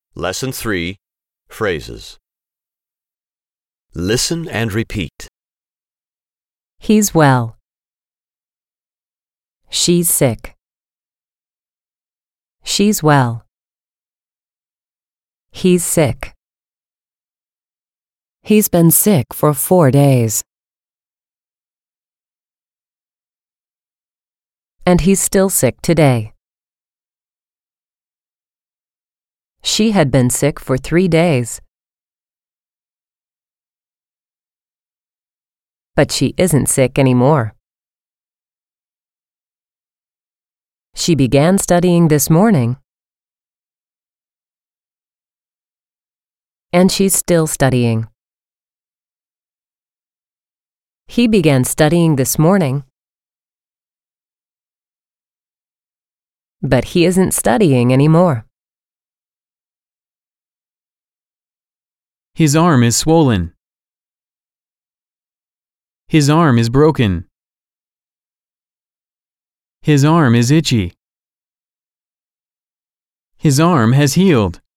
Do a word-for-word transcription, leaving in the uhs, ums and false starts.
Lesson three, Phrases. Listen and repeat. He's well. She's sick. She's well. He's sick. He's been sick for four days. And he's still sick today. She had been sick for three days. But she isn't sick anymore. She began studying this morning. And she's still studying. He began studying this morning. But he isn't studying anymore. His arm is swollen. His arm is broken. His arm is itchy. His arm has healed.